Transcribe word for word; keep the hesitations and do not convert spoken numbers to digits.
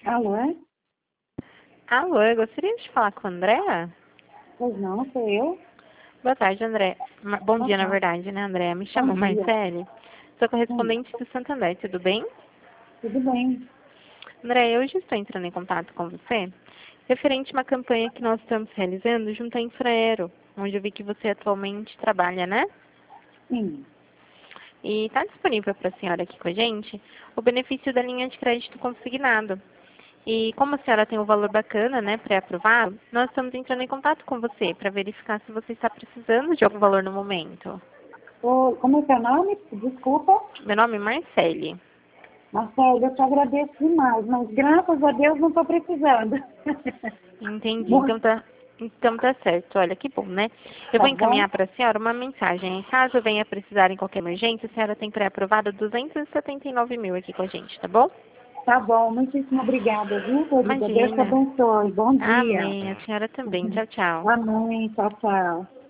Alô, é? Alô, eu gostaria de falar com a Andréa? Pois não, sou eu. Boa tarde, André. Ma- Bom Boa dia, na tarde. verdade, né, Andréa? Me Bom chamo dia. Marcele, sou Sim, correspondente do Santander, tudo bem? tudo bem. André, hoje estou entrando em contato com você referente a uma campanha que nós estamos realizando junto à Infraero, onde eu vi que você atualmente trabalha, né? Sim. E está disponível para a senhora aqui com a gente o benefício da linha de crédito consignado. E como a senhora tem um valor bacana, né, pré-aprovado, nós estamos entrando em contato com você para verificar se você está precisando de algum valor no momento. Ô, como é que é o nome? Desculpa. Meu nome é Marcele. Marcelo, eu te agradeço demais, mas graças a Deus não estou precisando. Entendi. Bom, Então tá, então tá certo. Olha, que bom, né? Eu tá vou bom? encaminhar para a senhora uma mensagem. Caso venha precisar em qualquer emergência, a senhora tem pré-aprovado duzentos e setenta e nove mil aqui com a gente, tá bom? Tá bom, muitíssimo obrigada, viu, querida? Deus te Imagina. abençoe. Bom dia. Amém. A senhora também. Tchau, tchau. Amém. Tchau, tchau.